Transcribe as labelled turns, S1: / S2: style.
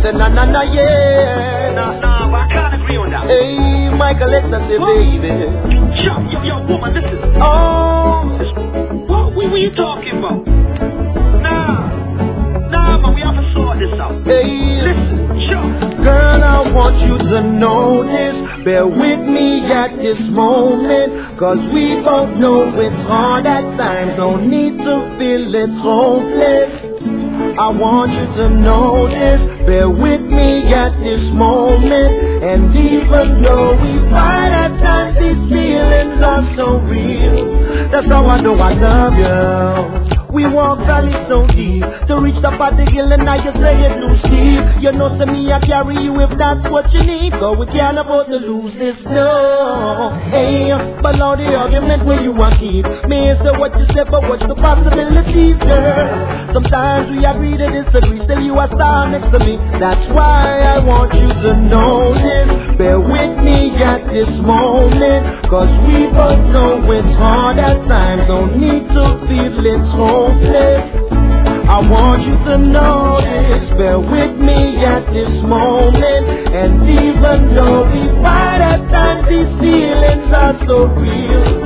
S1: say na na na yeah.
S2: Nah, I can't agree on that.
S1: Hey, Michael, let's say baby.
S2: Yo, woman, listen.
S1: Oh,
S2: What were you talking about? Nah, man, we have to sort this out.
S1: hey,
S2: Listen, sure.
S1: girl, I want you to know this. Bear with me at this moment, 'cause we both know it's hard at times. Don't need to feel it's hopeless. I want you to know this. Bear with me at this moment. And even though we fight at times, these feelings are so real. That's how I know I love you. We walk valley so deep to reach the top of the hill, and now you say it too steep. You know, say me I carry you if that's what you need. Cause we can't afford to lose this, no. Hey, but all the argument where you want keep. Me say what you say, but what's the possibilities, girl? Sometimes we agree to disagree, still you are star next to me. That's why I want you to know this. Bear with me at this moment, 'cause we both know it's hard at times. Don't need to feel it's hopeless. I want you to know this. Bear with me at this moment. And even though we fight at times, these feelings are so real.